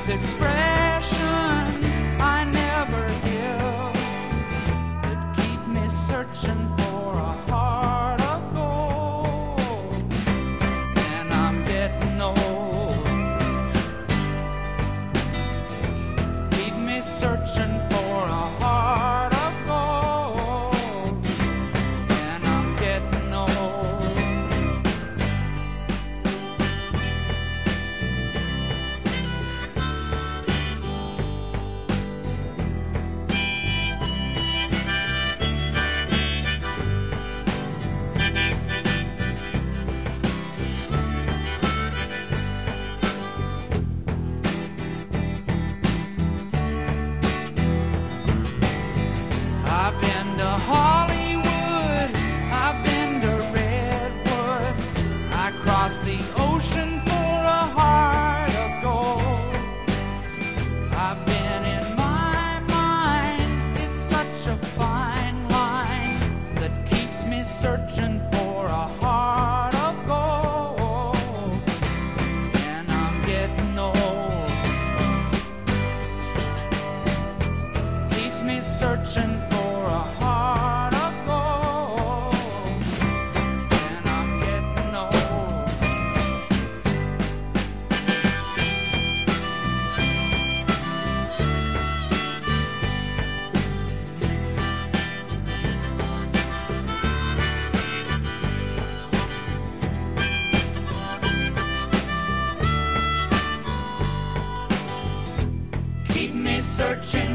those expressions I never give that keep me searching for a heart of gold. And I'm getting old. Keep me searching for a heart of gold. And I'm getting old. I've been to Hollywood, I've been to Redwood, I crossed the ocean for a heart of gold. I've been in my mind, it's such a fine line that keeps me searching for a heart of gold. And I'm getting old. Keeps me searching for a heart of gold. And I'm getting old. Keep me searching